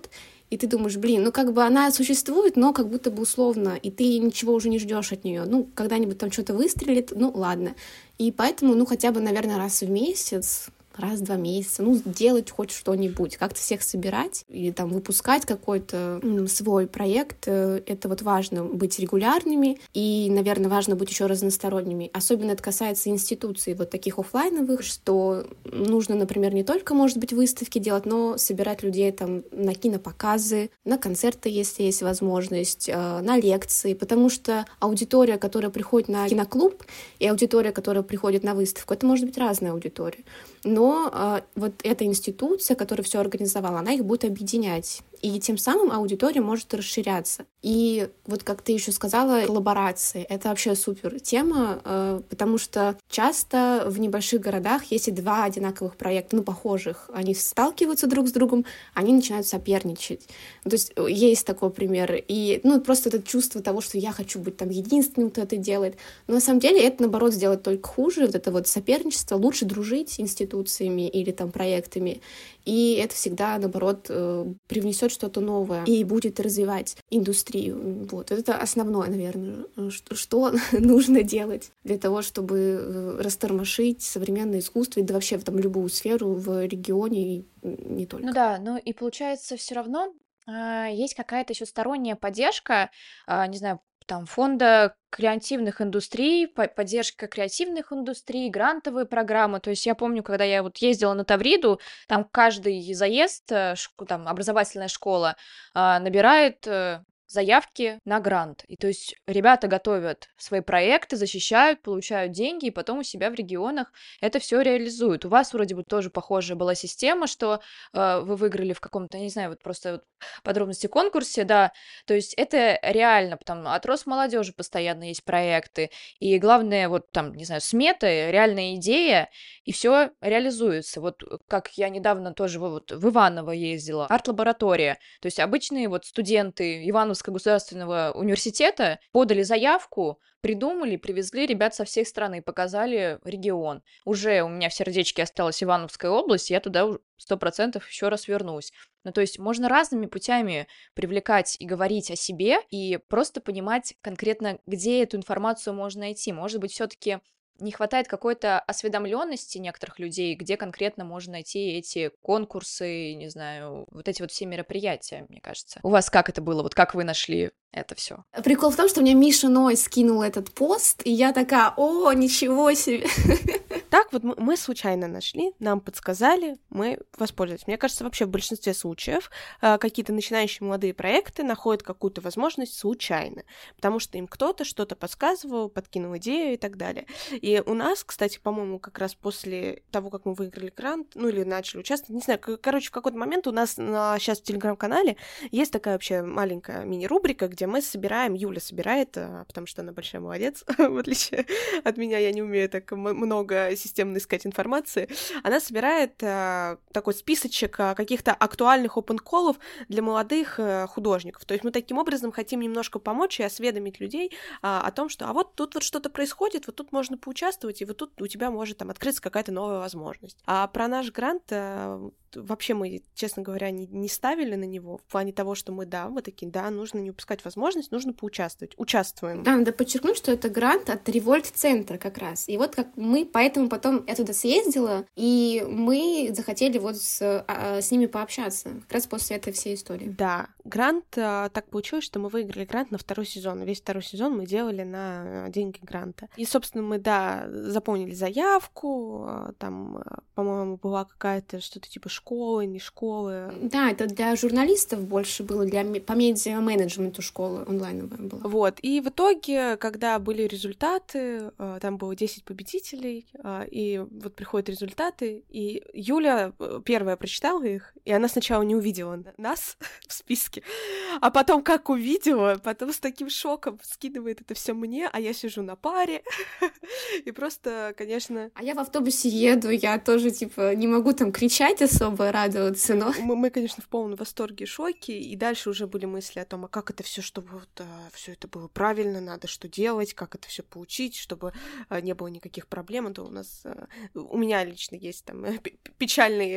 и ты думаешь, блин, ну как бы она существует, но как будто бы условно, и ты ничего уже не ждешь от нее. Ну, когда-нибудь там что-то выстрелит, ну ладно. И поэтому, ну хотя бы, наверное, раз в месяц, раз в 2 месяца, ну, делать хоть что-нибудь, как-то всех собирать или там выпускать какой-то свой проект. Это вот важно быть регулярными и, наверное, важно быть еще разносторонними. Особенно это касается институций вот таких офлайновых, что нужно, например, не только, может быть, выставки делать, но собирать людей там на кинопоказы, на концерты, если есть возможность, на лекции, потому что аудитория, которая приходит на киноклуб, и аудитория, которая приходит на выставку, это может быть разная аудитория. Но вот эта институция, которая все организовала, она их будет объединять. И тем самым аудитория может расширяться. И вот как ты еще сказала, коллаборации. Это вообще супер тема, потому что часто в небольших городах есть и 2 одинаковых проекта, ну, похожих. Они сталкиваются друг с другом, они начинают соперничать. То есть есть такой пример. И, ну, просто это чувство того, что я хочу быть там единственным, кто это делает. Но на самом деле это, наоборот, сделает только хуже. Вот это вот соперничество. Лучше дружить с институциями или там проектами. И это всегда, наоборот, привнесет что-то новое и будет развивать индустрию. Вот. Это основное, наверное, что нужно делать для того, чтобы растормошить современное искусство и да вообще там любую сферу в регионе и не только. Ну да, ну и получается все равно есть какая-то еще сторонняя поддержка, не знаю, там фонда креативных индустрий, поддержка креативных индустрий, грантовые программы. То есть я помню, когда я вот ездила на Тавриду, там каждый заезд, там образовательная школа набирает заявки на грант. И то есть ребята готовят свои проекты, защищают, получают деньги, и потом у себя в регионах это все реализуют. У вас вроде бы тоже похожая была система, что вы выиграли в каком-то, не знаю, вот просто вот подробности конкурсе, да, то есть это реально, потому от Росмолодежи постоянно есть проекты, и главное, вот там, не знаю, сметы, реальная идея, и все реализуется. Вот как я недавно тоже вот в Иваново ездила, арт-лаборатория, то есть обычные вот студенты Ивановского государственного университета подали заявку, придумали, привезли ребят со всей страны, показали регион. Уже у меня в сердечке осталась Ивановская область, я туда 100% еще раз вернусь. Ну, то есть можно разными путями привлекать и говорить о себе, и просто понимать конкретно, где эту информацию можно найти. Может быть, все-таки не хватает какой-то осведомленности некоторых людей, где конкретно можно найти эти конкурсы, не знаю, вот эти вот все мероприятия, мне кажется. У вас как это было? Вот как вы нашли это все? Прикол в том, что мне Миша Ной скинул этот пост, и я такая, о, ничего себе. Так вот мы случайно нашли, нам подсказали, мы воспользовались. Мне кажется, вообще в большинстве случаев какие-то начинающие молодые проекты находят какую-то возможность случайно, потому что им кто-то что-то подсказывал, подкинул идею и так далее. И у нас, кстати, по-моему, как раз после того, как мы выиграли грант, ну или начали участвовать, не знаю, короче, в какой-то момент у нас сейчас в Телеграм-канале есть такая вообще маленькая мини-рубрика, где мы собираем, Юля собирает, потому что она большая молодец, в отличие от меня, я не умею так много системно искать информации. Она собирает такой списочек каких-то актуальных опен-коллов для молодых художников. То есть мы таким образом хотим немножко помочь и осведомить людей о том, что вот тут вот что-то происходит, вот тут можно поучаствовать, и вот тут у тебя может там открыться какая-то новая возможность. А про наш грант вообще мы, честно говоря, не ставили на него в плане того, что мы, такие, нужно не упускать возможность, нужно поучаствовать. Участвуем. Да, надо подчеркнуть, что это грант от Револьт-центра как раз. И вот как мы, поэтому потом я туда съездила, и мы захотели вот с ними пообщаться, как раз после этой всей истории. Да, грант, так получилось, что мы выиграли грант на 2-й сезон. Весь 2-й сезон мы делали на деньги гранта. И, собственно, мы, заполнили заявку, там, по-моему, была какая-то что-то типа школы, не школы. Да, это для журналистов больше было, по медиа-менеджменту школа онлайновая была. Вот, и в итоге, когда были результаты, там было 10 победителей, и вот приходят результаты, и Юля первая прочитала их, и она сначала не увидела нас в списке, а потом как увидела, потом с таким шоком скидывает это все мне, а я сижу на паре, и просто, конечно... А я в автобусе еду, я тоже, не могу там кричать особо, особо радоваться, но... Мы, конечно, в полном восторге и шоке, и дальше уже были мысли о том, а как это все, чтобы вот, все это было правильно, надо что делать, как это все получить, чтобы не было никаких проблем. А то у меня лично есть там печальный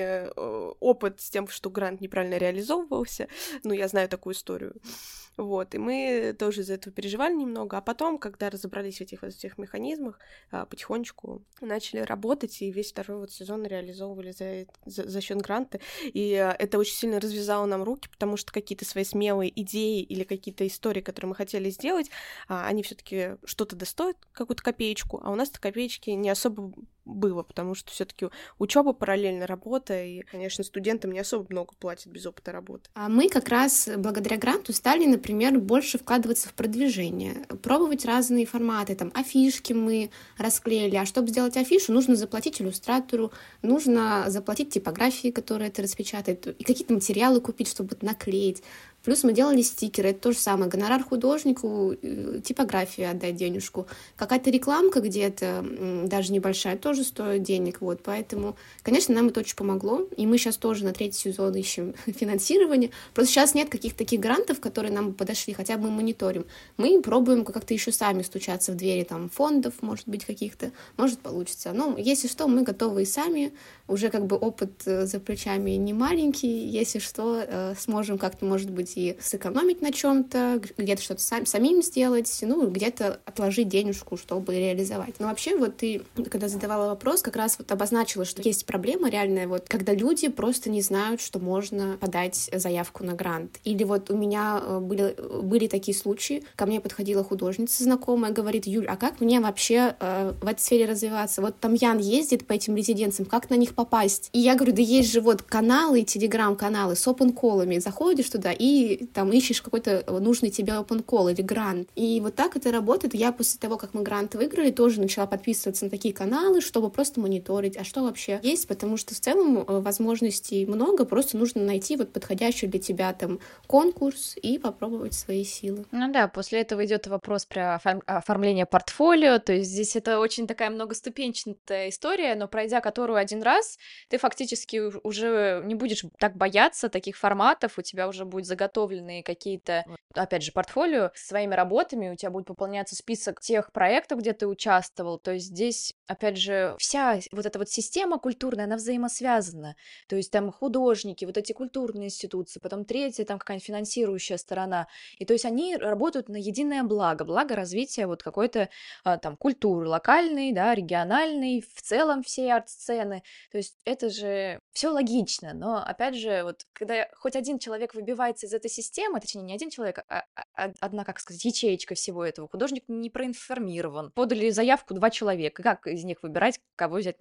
опыт с тем, что грант неправильно реализовывался. Ну, я знаю такую историю. Вот, и мы тоже из-за этого переживали немного, а потом, когда разобрались в этих всех механизмах, потихонечку начали работать, и весь второй вот сезон реализовывали за счет гранта, и это очень сильно развязало нам руки, потому что какие-то свои смелые идеи или какие-то истории, которые мы хотели сделать, они все-таки что-то достоят, какую-то копеечку, а у нас-то копеечки не особо было, потому что все-таки учеба параллельно, работа, и, конечно, студентам не особо много платят без опыта работы. А мы как раз благодаря гранту стали, например, больше вкладываться в продвижение, пробовать разные форматы, там, афишки мы расклеили, а чтобы сделать афишу, нужно заплатить иллюстратору, нужно заплатить типографии, которая это распечатает, и какие-то материалы купить, чтобы это наклеить. Плюс мы делали стикеры, это то же самое. Гонорар художнику, типографии отдать денежку. Какая-то рекламка где-то, даже небольшая, тоже стоит денег. Вот. Поэтому, конечно, нам это очень помогло. И мы сейчас тоже на 3-й сезон ищем финансирование. Просто сейчас нет каких-то таких грантов, которые нам подошли, хотя бы мы мониторим. Мы пробуем как-то еще сами стучаться в двери там, фондов, может быть, каких-то. Может, получится. Но если что, мы готовы и сами. Уже как бы опыт за плечами не маленький. Если что, сможем как-то, может быть, и сэкономить на чем-то, где-то что-то самим сделать, ну, где-то отложить денежку, чтобы реализовать. Но вообще, вот ты, когда задавала вопрос, как раз вот обозначила, что есть проблема реальная, вот, когда люди просто не знают, что можно подать заявку на грант. Или вот у меня были такие случаи, ко мне подходила художница знакомая, говорит: Юль, а как мне вообще в этой сфере развиваться? Вот там Ян ездит по этим резиденциям, как на них попасть? И я говорю: да есть же вот каналы, телеграм-каналы с open-call'ами, заходишь туда и там ищешь какой-то нужный тебе open call или грант. И вот так это работает. Я после того, как мы грант выиграли, тоже начала подписываться на такие каналы, чтобы просто мониторить, а что вообще есть, потому что в целом возможностей много, просто нужно найти вот подходящий для тебя там конкурс и попробовать свои силы. Ну да, после этого идет вопрос про оформление портфолио, то есть здесь это очень такая многоступенчатая история, но пройдя которую один раз, ты фактически уже не будешь так бояться таких форматов, у тебя уже будет заготовленные какие-то, опять же, портфолио с своими работами, у тебя будет пополняться список тех проектов, где ты участвовал, то есть здесь, опять же, вся вот эта вот система культурная, она взаимосвязана, то есть там художники, вот эти культурные институции, потом третья, там какая-нибудь финансирующая сторона, и то есть они работают на единое благо развития вот какой-то там культуры локальной, да, региональной, в целом всей арт-сцены, то есть это же все логично, но, опять же, вот когда хоть один человек выбивается из этой системы, точнее, не один человек, а одна, как сказать, ячеечка всего этого, художник не проинформирован, подали заявку 2 человека, как из них выбирать, кого взять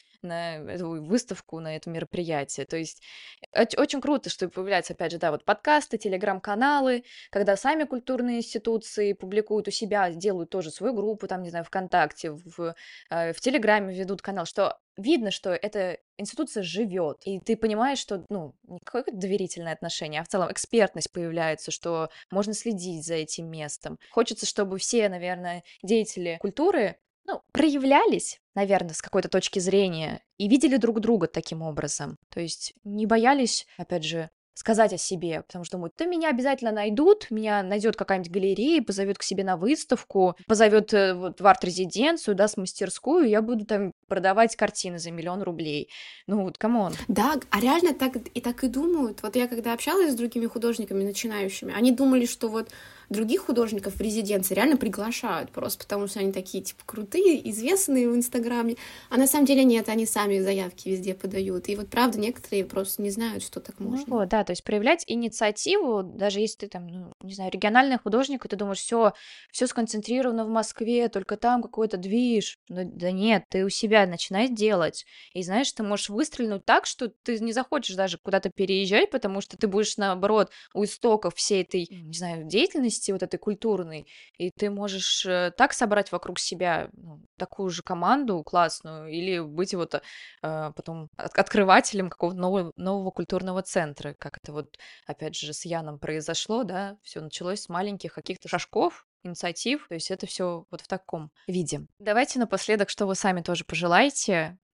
на эту выставку, на это мероприятие, то есть очень круто, что появляются, опять же, да, вот подкасты, телеграм-каналы, когда сами культурные институции публикуют у себя, делают тоже свою группу, там, не знаю, ВКонтакте, в Телеграме ведут канал, что видно, что эта институция живет, и ты понимаешь, что, ну, не какое-то доверительное отношение, а в целом экспертность появляется, что можно следить за этим местом. Хочется, чтобы все, наверное, деятели культуры, ну, проявлялись, наверное, с какой-то точки зрения и видели друг друга таким образом. То есть не боялись, опять же, сказать о себе, потому что думают, да меня обязательно найдут, меня найдет какая-нибудь галерея, позовет к себе на выставку, позовет вот в арт-резиденцию, даст мастерскую, и я буду там продавать картины за 1 000 000 рублей. Ну вот, камон. Да, а реально так и думают. Вот я когда общалась с другими художниками начинающими, они думали, что вот других художников в резиденции реально приглашают, просто потому что они такие, типа, крутые, известные в Инстаграме, а на самом деле нет, они сами заявки везде подают, и вот правда некоторые просто не знают, что так можно. Ну вот, да, то есть проявлять инициативу, даже если ты там, ну, не знаю, региональный художник, и ты думаешь, все сконцентрировано в Москве, только там какой-то движ. Да нет, ты у себя начинай делать. И знаешь, ты можешь выстрелить так, что ты не захочешь даже куда-то переезжать, потому что ты будешь, наоборот, у истоков всей этой, не знаю, деятельности вот этой культурной, и ты можешь так собрать вокруг себя такую же команду классную, или быть вот потом открывателем какого-то нового культурного центра, как это вот, опять же, с Яном произошло, да, все началось с маленьких каких-то шажков, инициатив, то есть это все вот в таком виде. Давайте напоследок, что вы сами тоже пожелаете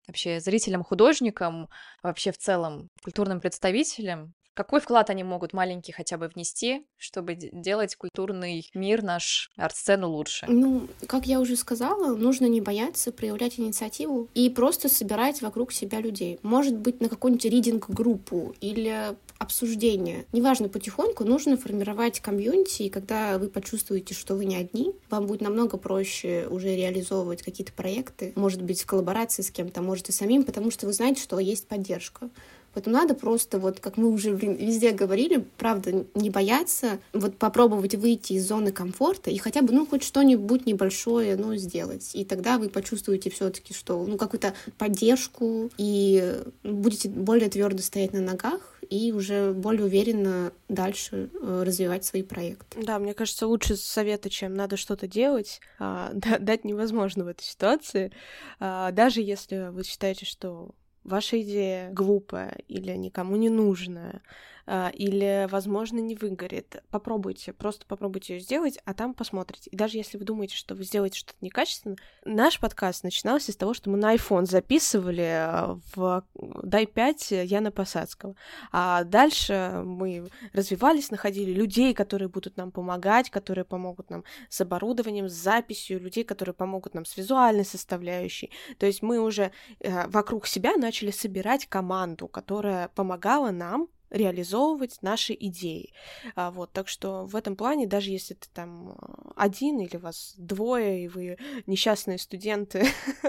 вообще зрителям, художникам, вообще в целом культурным представителям? Какой вклад они могут маленький хотя бы внести, чтобы делать культурный мир, наш арт-сцену лучше? Ну, как я уже сказала, нужно не бояться проявлять инициативу и просто собирать вокруг себя людей. Может быть, на какую-нибудь ридинг-группу или обсуждение. Неважно, потихоньку нужно формировать комьюнити, и когда вы почувствуете, что вы не одни, вам будет намного проще уже реализовывать какие-то проекты, может быть, в коллаборации с кем-то, может и самим, потому что вы знаете, что есть поддержка. Поэтому надо просто, вот как мы уже везде говорили, правда, не бояться, вот попробовать выйти из зоны комфорта и хотя бы, ну, хоть что-нибудь небольшое, ну, сделать. И тогда вы почувствуете все-таки, что, ну, какую-то поддержку, и будете более твердо стоять на ногах и уже более уверенно дальше развивать свои проекты. Да, мне кажется, лучше совета, чем надо что-то делать, дать невозможно в этой ситуации. Даже если вы считаете, что ваша идея глупая или никому не нужная, или, возможно, не выгорит. Попробуйте, просто попробуйте ее сделать, а там посмотрите. И даже если вы думаете, что вы сделаете что-то некачественно, наш подкаст начинался с того, что мы на iPhone записывали в Дай 5 Яна Посадского. А дальше мы развивались, находили людей, которые будут нам помогать, которые помогут нам с оборудованием, с записью, людей, которые помогут нам с визуальной составляющей. То есть мы уже вокруг себя начали собирать команду, которая помогала нам реализовывать наши идеи. Вот, так что в этом плане, даже если ты там один или вас двое, и вы несчастные студенты,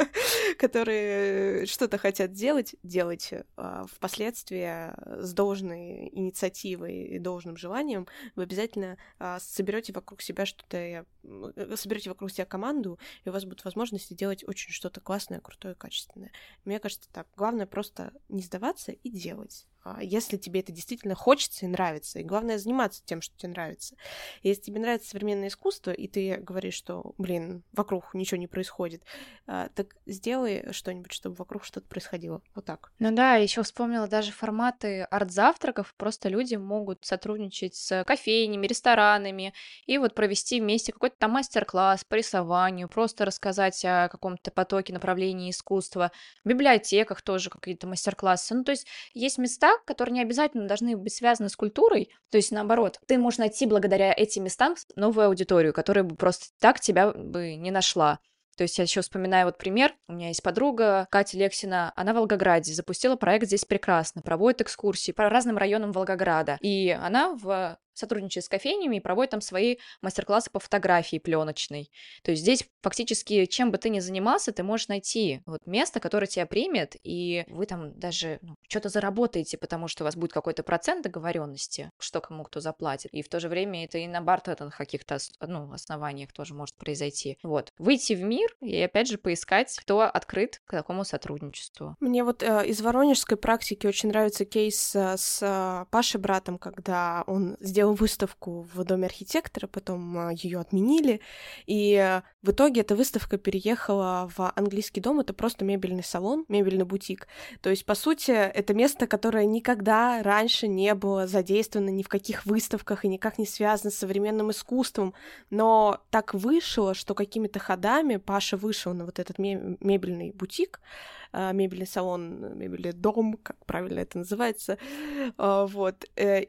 которые что-то хотят делать, делайте. Впоследствии с должной инициативой и должным желанием вы обязательно соберете вокруг себя что-то, соберете вокруг себя команду, и у вас будет возможность делать очень что-то классное, крутое, качественное. Мне кажется, так, главное просто не сдаваться и делать. Если тебе это действительно хочется и нравится, и главное заниматься тем, что тебе нравится. Если тебе нравится современное искусство, и ты говоришь, что, блин, вокруг ничего не происходит, так сделай что-нибудь, чтобы вокруг что-то происходило. Вот так. Ну да, еще вспомнила даже форматы арт-завтраков. Просто люди могут сотрудничать с кофейнями, ресторанами и вот провести вместе какой-то там мастер-класс по рисованию, просто рассказать о каком-то потоке направлении искусства. В библиотеках тоже какие-то мастер-классы. Ну, то есть места, которые не обязательно должны быть связаны с культурой, то есть наоборот, ты можешь найти благодаря этим местам новую аудиторию, которая бы просто так тебя бы не нашла. То есть я еще вспоминаю вот пример. У меня есть подруга Катя Лексина, она в Волгограде, запустила проект «Здесь прекрасно», проводит экскурсии по разным районам Волгограда. И она сотрудничает с кофейнями и проводит там свои мастер-классы по фотографии пленочной. То есть здесь фактически, чем бы ты ни занимался, ты можешь найти вот место, которое тебя примет, и вы там даже что-то заработаете, потому что у вас будет какой-то процент договоренности, что кому кто заплатит. И в то же время это и на бартерных каких-то основаниях тоже может произойти. Вот. Выйти в мир и опять же поискать, кто открыт к такому сотрудничеству. Мне вот из воронежской практики очень нравится кейс с Пашей братом, когда он сделал выставку в Доме архитектора, потом ее отменили, и в итоге эта выставка переехала в английский дом, это просто мебельный салон, мебельный бутик. То есть, по сути, это место, которое никогда раньше не было задействовано ни в каких выставках и никак не связано с современным искусством, но так вышло, что какими-то ходами Паша вышел на вот этот мебельный бутик, мебельный салон, мебельный дом, как правильно это называется, вот,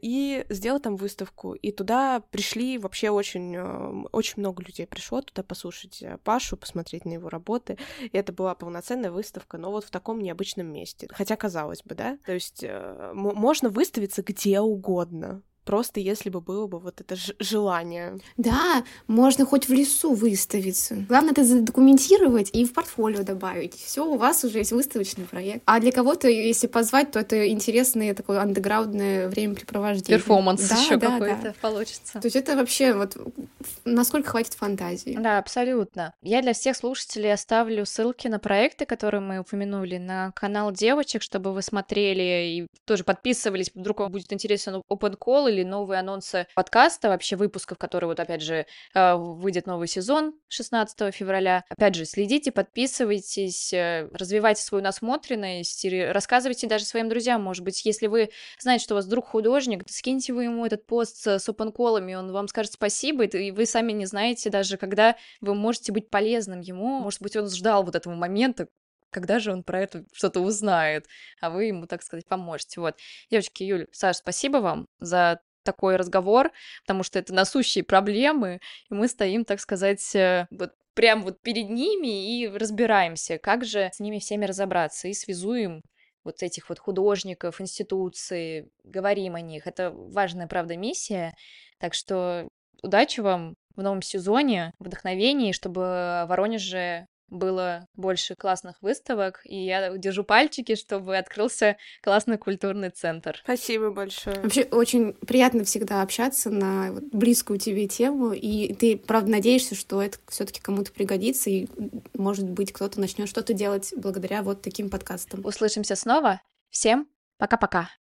и сделал там выставку, и туда пришли вообще очень много людей пришло туда послушать Пашу, посмотреть на его работы, и это была полноценная выставка, но вот в таком необычном месте, хотя казалось бы, да, то есть можно выставиться где угодно, просто если бы было бы вот это желание. Да, можно хоть в лесу выставиться. Главное это задокументировать и в портфолио добавить. Все, у вас уже есть выставочный проект. А для кого-то, если позвать, то это интересное такое андеграундное времяпрепровождение. Перформанс еще какой-то получится. То есть это вообще вот насколько хватит фантазии. Да, абсолютно. Я для всех слушателей оставлю ссылки на проекты, которые мы упомянули, на канал девочек, чтобы вы смотрели и тоже подписывались. Вдруг вам будет интересен open call или новые анонсы подкаста, вообще выпусков, которые вот опять же выйдет новый сезон 16 февраля. Опять же, следите, подписывайтесь, развивайте свою насмотренность, рассказывайте даже своим друзьям. Может быть, если вы знаете, что у вас друг художник, скиньте вы ему этот пост с open-call'ами, он вам скажет спасибо, и вы сами не знаете даже, когда вы можете быть полезным ему. Может быть, он ждал вот этого момента, когда же он про это что-то узнает, а вы ему, так сказать, поможете. Вот. Девочки, Юль, Саш, спасибо вам за такой разговор, потому что это насущие проблемы, и мы стоим, так сказать, вот прям вот перед ними и разбираемся, как же с ними всеми разобраться, и связуем вот этих вот художников, институций, говорим о них. Это важная, правда, миссия, так что удачи вам в новом сезоне, вдохновений, чтобы в Воронеже было больше классных выставок, и я держу пальчики, чтобы открылся классный культурный центр. Спасибо большое. Вообще очень приятно всегда общаться на близкую тебе тему, и ты, правда, надеешься, что это все-таки кому-то пригодится, и, может быть, кто-то начнет что-то делать благодаря вот таким подкастам. Услышимся снова. Всем пока-пока.